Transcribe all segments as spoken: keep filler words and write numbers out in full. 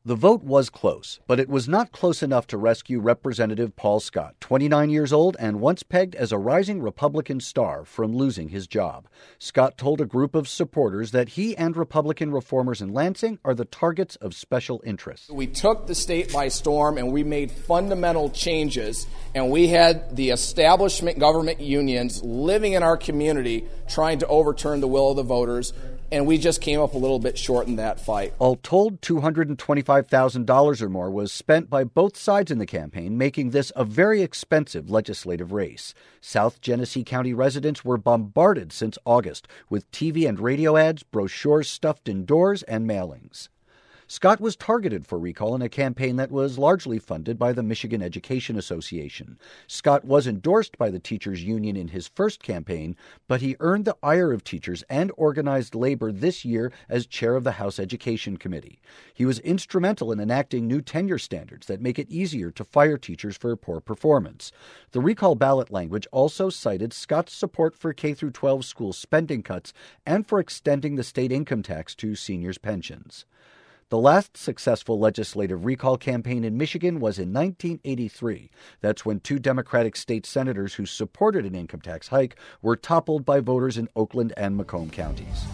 The vote was close, but it was not close enough to rescue Representative Paul Scott, twenty-nine years old and once pegged as a rising Republican star, from losing his job. Scott told a group of supporters that he and Republican reformers in Lansing are the targets of special interests. We took the state by storm and we made fundamental changes, and we had the establishment government unions living in our community trying to overturn the will of the voters. And we just came up a little bit short in that fight. All told, two hundred twenty-five thousand dollars or more was spent by both sides in the campaign, making this a very expensive legislative race. South Genesee County residents were bombarded since August with T V and radio ads, brochures stuffed indoors, and mailings. Scott was targeted for recall in a campaign that was largely funded by the Michigan Education Association. Scott was endorsed by the teachers' union in his first campaign, but he earned the ire of teachers and organized labor this year as chair of the House Education Committee. He was instrumental in enacting new tenure standards that make it easier to fire teachers for poor performance. The recall ballot language also cited Scott's support for K through twelve school spending cuts and for extending the state income tax to seniors' pensions. The last successful legislative recall campaign in Michigan was in nineteen eighty-three. That's when two Democratic state senators who supported an income tax hike were toppled by voters in Oakland and Macomb counties.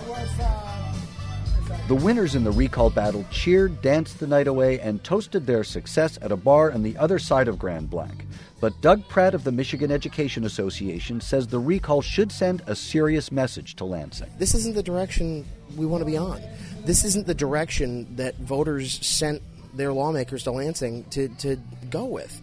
The winners in the recall battle cheered, danced the night away, and toasted their success at a bar on the other side of Grand Blanc. But Doug Pratt of the Michigan Education Association says the recall should send a serious message to Lansing. This isn't the direction we want to be on. This isn't the direction that voters sent their lawmakers to Lansing to, to go with.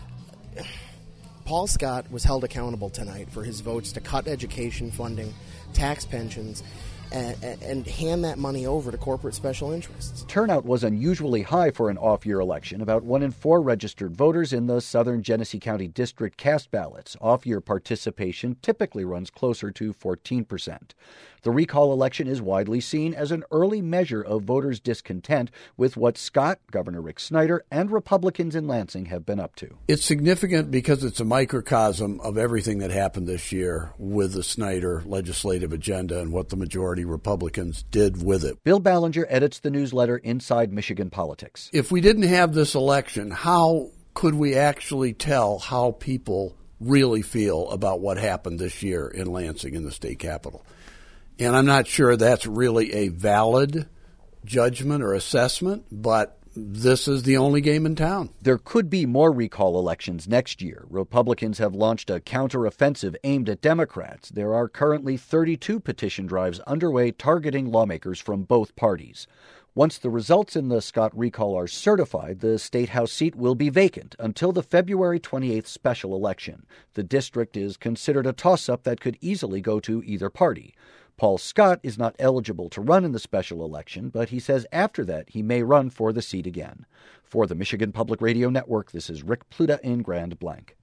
Paul Scott was held accountable tonight for his votes to cut education funding, tax pensions, and, and hand that money over to corporate special interests. Turnout was unusually high for an off-year election. About one in four registered voters in the southern Genesee County district cast ballots. Off-year participation typically runs closer to fourteen percent. The recall election is widely seen as an early measure of voters' discontent with what Scott, Governor Rick Snyder, and Republicans in Lansing have been up to. It's significant because it's a microcosm of everything that happened this year with the Snyder legislative agenda and what the majority Republicans did with it. Bill Ballinger edits the newsletter Inside Michigan Politics. If we didn't have this election, how could we actually tell how people really feel about what happened this year in Lansing, in the state capitol? And I'm not sure that's really a valid judgment or assessment, but this is the only game in town. There could be more recall elections next year. Republicans have launched a counteroffensive aimed at Democrats. There are currently thirty-two petition drives underway targeting lawmakers from both parties. Once the results in the Scott recall are certified, the State House seat will be vacant until the February twenty-eighth special election. The district is considered a toss-up that could easily go to either party. Paul Scott is not eligible to run in the special election, but he says after that he may run for the seat again. For the Michigan Public Radio Network, this is Rick Pluta in Grand Blanc.